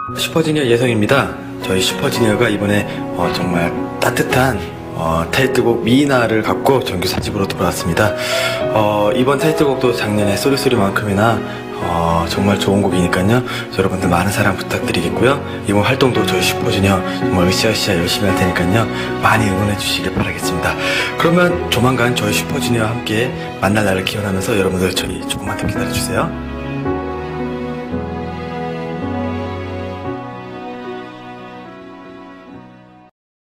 슈퍼주니어 예성입니다. 저희 슈퍼주니어가 이번에 정말 따뜻한 타이틀곡 미나를 갖고 정규 4집으로 돌아왔습니다. 이번 타이틀곡도 작년에 쏘리쏘리만큼이나 정말 좋은 곡이니까요. 여러분들 많은 사랑 부탁드리겠고요. 이번 활동도 저희 슈퍼주니어 정말 으쌰으쌰 열심히 할 테니까요. 많이 응원해 주시길 바라겠습니다. 그러면 조만간 저희 슈퍼주니어와 함께 만날 날을 기원하면서 여러분들 저희 조금만 더 기다려주세요.